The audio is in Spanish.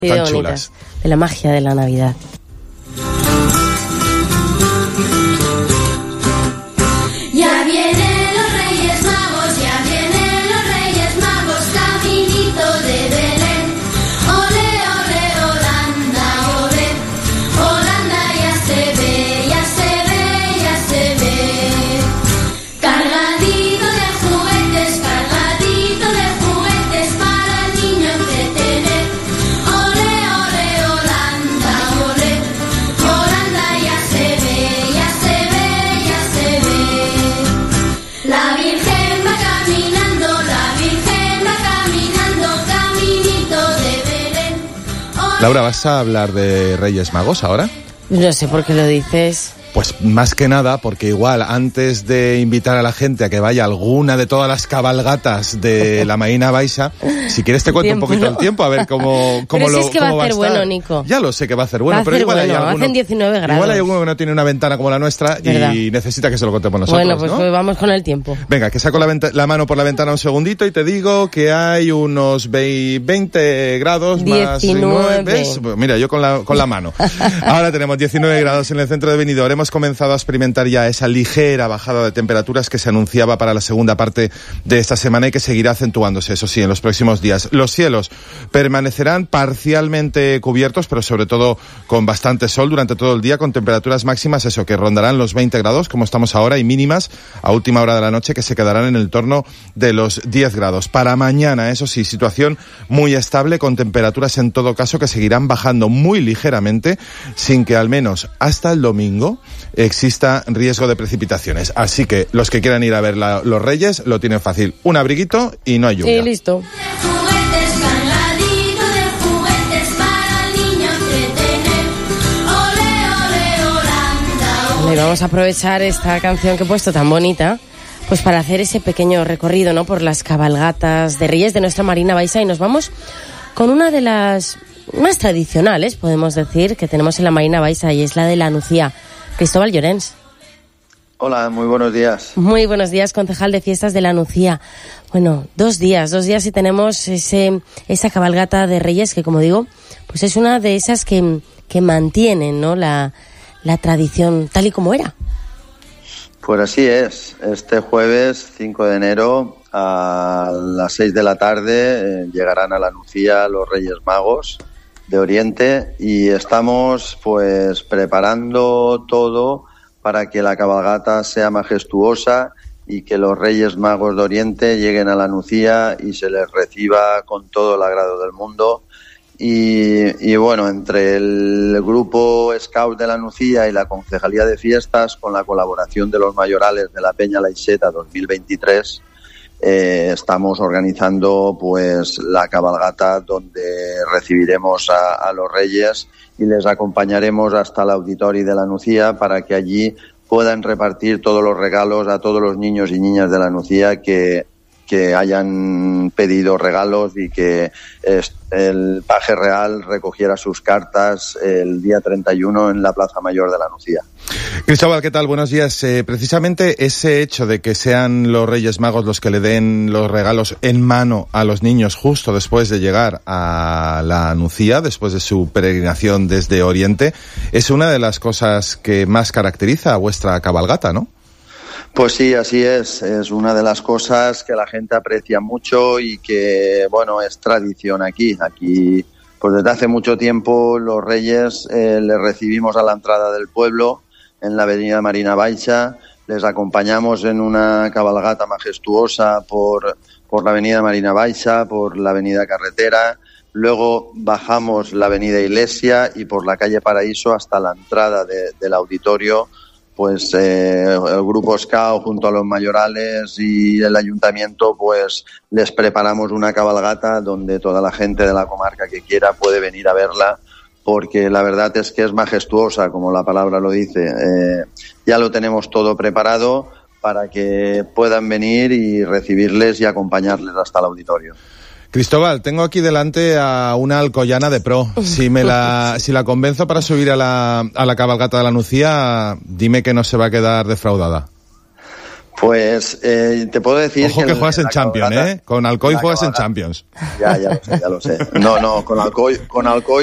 tan chulas. De la magia de la Navidad. Ya vienen los Reyes Magos, ya vienen los Reyes Magos, caminito de Belén. Ole, ole, Holanda, ole, Holanda ya se ve, ya se ve, ya se ve. Cargadito de juguetes para el niño entretener. Ole, ole, Holanda, ole, Holanda ya se ve, ya se ve, ya se ve. La Virgen va caminando, caminito de Belén. Laura, ¿vas a hablar de Reyes Magos ahora? No sé por qué lo dices. Pues más que nada, porque igual antes de invitar a la gente a que vaya a alguna de todas las cabalgatas de la Marina Baixa, si quieres te cuento un poquito el tiempo, a ver cómo pero lo si es que cómo va a hacer estar. bueno, Nico. Ya lo sé que va a hacer bueno, Va a pero hacer igual bueno, hay alguno, hacen 19 grados. Igual hay alguno que no tiene una ventana como la nuestra ¿verdad? Y necesita que se lo contemos nosotros, Bueno, pues, ¿no? pues vamos con el tiempo. Venga, que saco la mano por la ventana un segundito y te digo que hay unos 20 grados 19. más 9. ¿Ves? Pues mira, yo con la mano. Ahora tenemos 19 grados en el centro de Benidorm. Hemos comenzado a experimentar ya esa ligera bajada de temperaturas que se anunciaba para la segunda parte de esta semana y que seguirá acentuándose, eso sí, en los próximos días. Los cielos permanecerán parcialmente cubiertos, pero sobre todo con bastante sol durante todo el día, con temperaturas máximas, eso, que rondarán los 20 grados, como estamos ahora, y mínimas a última hora de la noche, que se quedarán en el torno de los 10 grados. Para mañana, eso sí, situación muy estable, con temperaturas en todo caso que seguirán bajando muy ligeramente, sin que al menos hasta el domingo exista riesgo de precipitaciones. Así que los que quieran ir a ver los Reyes lo tienen fácil. Un abriguito y no hay lluvia. Sí, listo. Cargadito de juguetes para el niño entretener. Ole, ole, Holanda, Y vamos a aprovechar esta canción que he puesto tan bonita, pues para hacer ese pequeño recorrido, ¿no?, por las cabalgatas de Reyes de nuestra Marina Baixa, y nos vamos con una de las más tradicionales, podemos decir, que tenemos en la Marina Baixa, y es la de la Nucía. Cristóbal Llorens. Hola, muy buenos días. Muy buenos días, concejal de fiestas de la Nucía. Bueno, dos días y tenemos esa cabalgata de Reyes que, como digo, pues es una de esas que mantienen, ¿no?, la tradición tal y como era. Pues así es. Este jueves 5 de enero a las 6 de la tarde llegarán a la Nucía los Reyes Magos de Oriente y estamos pues preparando todo para que la cabalgata sea majestuosa y que los Reyes Magos de Oriente lleguen a la Nucía y se les reciba con todo el agrado del mundo. Y bueno, entre el grupo Scout de la Nucía y la Concejalía de Fiestas, con la colaboración de los mayorales de la Peña Laixeta 2023, estamos organizando pues la cabalgata donde recibiremos a los Reyes y les acompañaremos hasta el auditorio de la Nucía para que allí puedan repartir todos los regalos a todos los niños y niñas de la Nucía que hayan pedido regalos y que el paje real recogiera sus cartas el día 31 en la Plaza Mayor de la Nucía. Cristóbal, ¿qué tal? Buenos días. Precisamente ese hecho de que sean los Reyes Magos los que le den los regalos en mano a los niños justo después de llegar a la Nucía, después de su peregrinación desde Oriente, es una de las cosas que más caracteriza a vuestra cabalgata, ¿no? Pues sí, así es. Es una de las cosas que la gente aprecia mucho y que, bueno, es tradición aquí. Aquí, pues desde hace mucho tiempo los Reyes les recibimos a la entrada del pueblo, en la avenida Marina Baixa, les acompañamos en una cabalgata majestuosa por la avenida Marina Baixa, por la avenida Carretera, luego bajamos la avenida Iglesia y por la calle Paraíso hasta la entrada del auditorio. Pues el grupo Scout junto a los mayorales y el ayuntamiento pues les preparamos una cabalgata donde toda la gente de la comarca que quiera puede venir a verla, porque la verdad es que es majestuosa, como la palabra lo dice. Ya lo tenemos todo preparado para que puedan venir y recibirles y acompañarles hasta el auditorio. Cristóbal, tengo aquí delante a una alcoyana de pro. Si la convenzo para subir a la cabalgata de la Nucía, dime que no se va a quedar defraudada. Pues te puedo decir Ojo que juegas en Champions, cabalgata, Con Alcoy juegas en cabalgata, Champions. Ya lo sé. No, con Alcoy